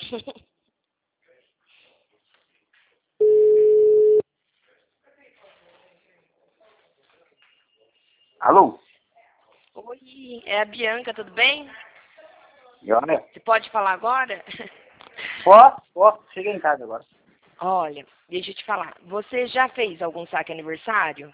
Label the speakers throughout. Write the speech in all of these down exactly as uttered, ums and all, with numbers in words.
Speaker 1: Alô?
Speaker 2: Oi, é a Bianca, tudo bem?
Speaker 1: Joia?
Speaker 2: Você pode falar agora?
Speaker 1: Posso? Posso. Cheguei em casa agora.
Speaker 2: Olha, deixa eu te falar. Você já fez algum saque aniversário?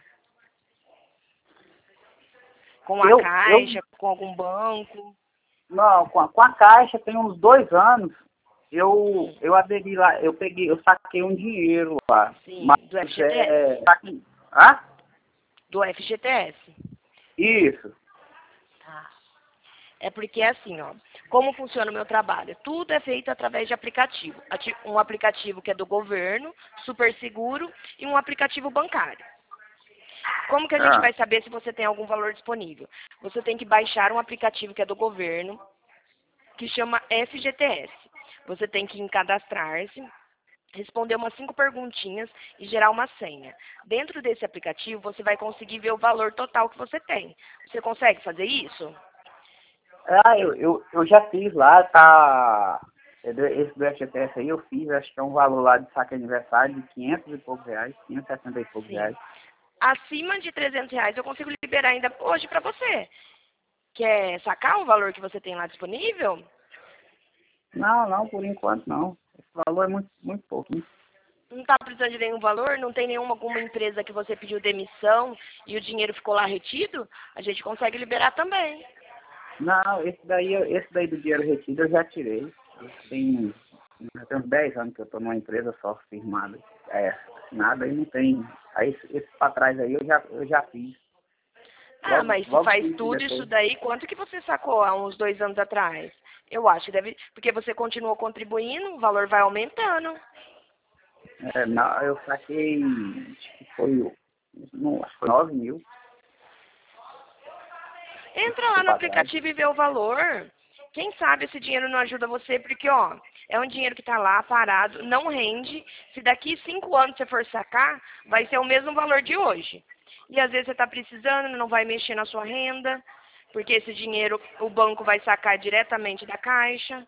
Speaker 2: Com a
Speaker 1: Eu, eu,
Speaker 2: Caixa, com algum banco?
Speaker 1: não, com a, com a Caixa tem uns dois anos, eu,
Speaker 2: Hum,
Speaker 1: eu aderi lá, eu peguei, eu saquei um dinheiro lá.
Speaker 2: sim,
Speaker 1: Mas,
Speaker 2: do F G T S?
Speaker 1: é, saque- ah?
Speaker 2: Do F G T S?
Speaker 1: Isso.
Speaker 2: Tá. É porque é assim, ó. Como funciona o meu trabalho? Tudo é feito através de aplicativo. Ati- Um aplicativo que é do governo, super seguro, e um aplicativo bancário. Como que a gente
Speaker 1: Ah,
Speaker 2: vai saber se você tem algum valor disponível? Você tem que baixar um aplicativo que é do governo, que chama F G T S. Você tem que cadastrar-se, responder umas cinco perguntinhas e gerar uma senha. Dentro desse aplicativo, você vai conseguir ver o valor total que você tem. Você consegue fazer isso?
Speaker 1: ah eu, eu, eu já fiz lá, tá... é do- Esse do F G T S aí eu fiz, acho que é um valor lá de saque aniversário de quinhentos e poucos reais, quinhentos e sessenta e poucos
Speaker 2: Sim.
Speaker 1: reais.
Speaker 2: Acima de trezentos reais eu consigo liberar ainda hoje para você. Quer sacar o valor que você tem lá disponível?
Speaker 1: Não, não, por enquanto não. Esse valor é muito, muito pouco.
Speaker 2: Não está precisando de nenhum valor? Não tem nenhuma alguma empresa que você pediu demissão e o dinheiro ficou lá retido? A gente consegue liberar também.
Speaker 1: Não, esse daí, eu- esse daí do dinheiro retido eu já tirei. Tem, já tem uns dez anos que eu estou numa empresa só firmada. É, nada aí não tem. Aí esse, esse para trás aí eu já, eu já fiz.
Speaker 2: Ah,
Speaker 1: Logo,
Speaker 2: mas se
Speaker 1: logo
Speaker 2: faz
Speaker 1: fiz
Speaker 2: tudo isso
Speaker 1: depois.
Speaker 2: daí, quanto que você sacou há uns dois anos atrás? Eu acho que deve. Porque você continuou contribuindo, o valor vai aumentando.
Speaker 1: É, não, eu saquei, acho que foi, o- não, acho que foi nove mil,
Speaker 2: Entra lá
Speaker 1: esse
Speaker 2: no
Speaker 1: para trás.
Speaker 2: aplicativo e vê o valor. Quem sabe esse dinheiro não ajuda você, porque, ó, é um dinheiro que tá lá parado, não rende. Se daqui cinco anos você for sacar, vai ser o mesmo valor de hoje. E às vezes você tá precisando, não vai mexer na sua renda, porque esse dinheiro o banco vai sacar diretamente da caixa.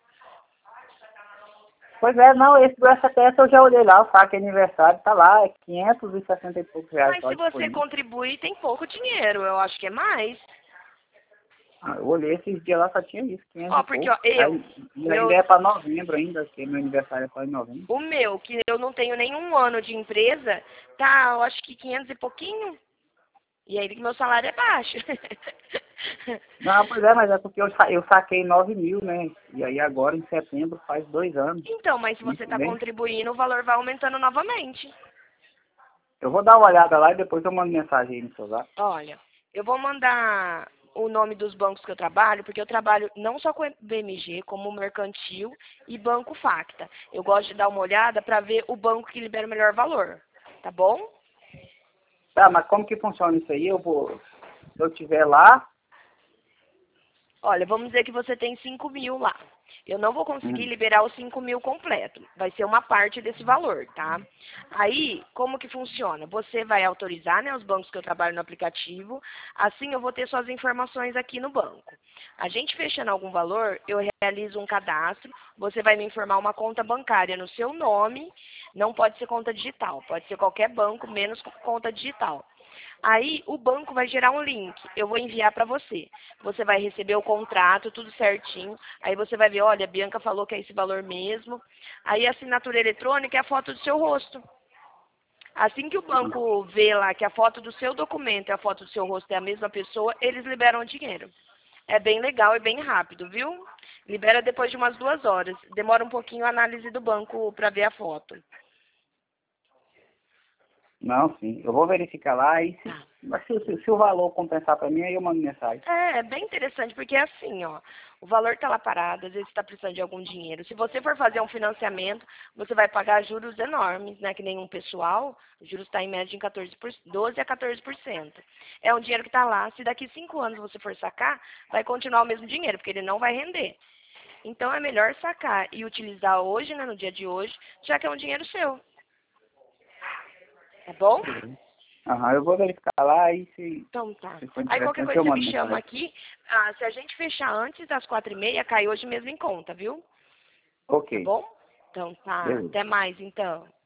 Speaker 1: Pois é, não, esse do F G T S eu já olhei lá, o saque aniversário tá lá, é quinhentos e sessenta e poucos reais
Speaker 2: Mas
Speaker 1: só
Speaker 2: se você
Speaker 1: disponível.
Speaker 2: contribuir, tem pouco dinheiro, eu acho que é mais.
Speaker 1: Ah, eu olhei esses dias lá, só tinha isso, quinhentos
Speaker 2: Ó,
Speaker 1: e
Speaker 2: porque, ó,
Speaker 1: pouco.
Speaker 2: eu,
Speaker 1: Aí, e
Speaker 2: meu,
Speaker 1: ainda é para novembro ainda, porque meu aniversário é só em novembro.
Speaker 2: o meu, que eu não tenho nenhum ano de empresa, tá, eu acho que quinhentos e pouquinho. E aí que meu salário é baixo.
Speaker 1: Não, pois é, mas é porque eu, sa- eu saquei nove mil, né? E aí agora, em setembro, faz dois anos.
Speaker 2: Então, mas se você
Speaker 1: Isso
Speaker 2: está
Speaker 1: mesmo.
Speaker 2: contribuindo, o valor vai aumentando novamente.
Speaker 1: Eu vou dar uma olhada lá e depois eu mando mensagem aí no seu zap.
Speaker 2: Olha, eu vou mandar o nome dos bancos que eu trabalho, porque eu trabalho não só com B M G, como Mercantil e Banco Facta. Eu gosto de dar uma olhada para ver o banco que libera o melhor valor. Tá bom?
Speaker 1: Tá, mas como que funciona isso aí? Eu vou, se eu tiver lá...
Speaker 2: Olha, vamos dizer que você tem cinco mil lá. Eu não vou conseguir
Speaker 1: Hum.
Speaker 2: liberar os cinco mil completo. Vai ser uma parte desse valor, tá? Aí, como que funciona? Você vai autorizar, né, os bancos que eu trabalho no aplicativo. Assim, eu vou ter suas informações aqui no banco. A gente fechando algum valor, eu realizo um cadastro. Você vai me informar uma conta bancária no seu nome. Não pode ser conta digital. Pode ser qualquer banco, menos conta digital. Aí o banco vai gerar um link, eu vou enviar para você. Você vai receber o contrato, tudo certinho. Aí você vai ver, olha, a Bianca falou que é esse valor mesmo. Aí a assinatura eletrônica é a foto do seu rosto. Assim que o banco vê lá que a foto do seu documento e a foto do seu rosto é a mesma pessoa, eles liberam o dinheiro. É bem legal e bem rápido, viu? Libera depois de umas duas horas. Demora um pouquinho a análise do banco para ver a foto.
Speaker 1: Não, sim. Eu vou verificar lá e se,
Speaker 2: Tá.
Speaker 1: mas se, se, se o valor compensar para mim, aí eu mando mensagem.
Speaker 2: É, é bem interessante, porque é assim, ó, o valor tá lá parado, às vezes está precisando de algum dinheiro. Se você for fazer um financiamento, você vai pagar juros enormes, né? Que nenhum pessoal, os juros está em média em quatorze por, doze a quatorze por cento. É um dinheiro que está lá, se daqui cinco anos você for sacar, vai continuar o mesmo dinheiro, porque ele não vai render. Então é melhor sacar e utilizar hoje, né, no dia de hoje, já que é um dinheiro seu. Tá bom?
Speaker 1: Aham, eu vou verificar lá e se,
Speaker 2: Então tá.
Speaker 1: se for
Speaker 2: Aí qualquer
Speaker 1: interessante
Speaker 2: coisa
Speaker 1: eu
Speaker 2: você
Speaker 1: mando
Speaker 2: me chama
Speaker 1: mensagem.
Speaker 2: aqui. Ah, se a gente fechar antes das quatro e meia, cai hoje mesmo em conta, viu?
Speaker 1: Ok,
Speaker 2: Tá bom? Então tá.
Speaker 1: Beleza.
Speaker 2: Até mais então.